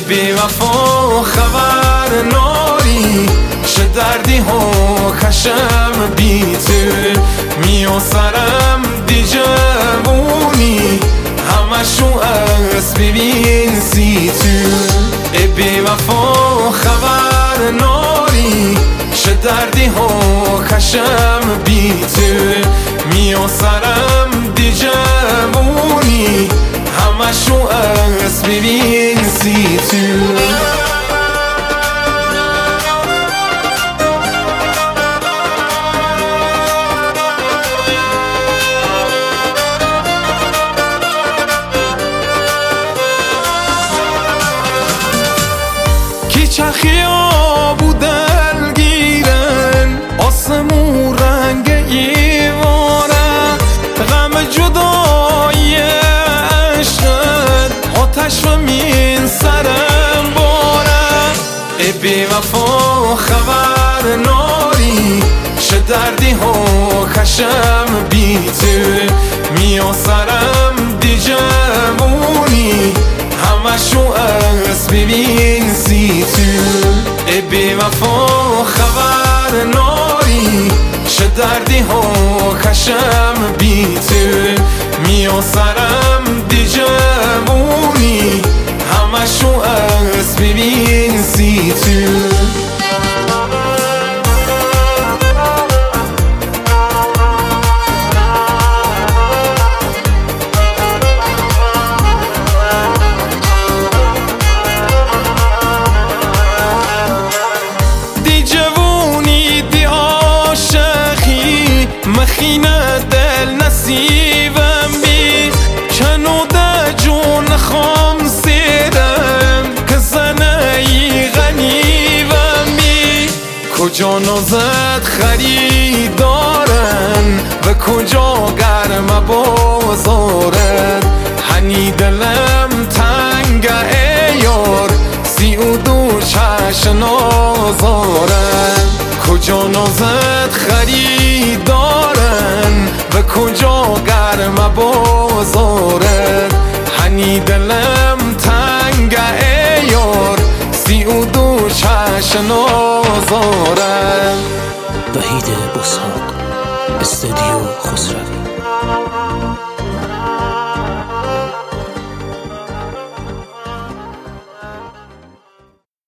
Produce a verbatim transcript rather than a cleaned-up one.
بی وفا خبر ناری چه دردی ها کشم بی تو میو سرم دی جوونی همشو از ببین سی تو بی وفا خبر ناری چه دردی ها کشم بی تو میو سرم دی جوونی همشو از ببین سی تو چرخی آبو دلگیرن آسمون رنگ ایواره غم جدای عشقت آتش و مین سرم باره ای بی وفا خبر ناری چه دردی ها کشم بی تو میو سرم دی جوونی همشو از ببین سی تو ای بی وفا خبر ناری چه دردی ها کشم بی تو میو سرم دی جوونی همشو از ببین سی تو مخینه دل نصیبم بی کنو ده جون خام سیرم که زنه ای غنیبم بی کجا نازد خریدارن و کجا گرم بازارد هنی دلم تنگ ای یار سی و دو چشم نازارن کجا نازد خریدارن و کجا گرم بازارد هنی دلم تنگ ای یار سی و دو چشم نازارد وحید بساق استودیو خسروی.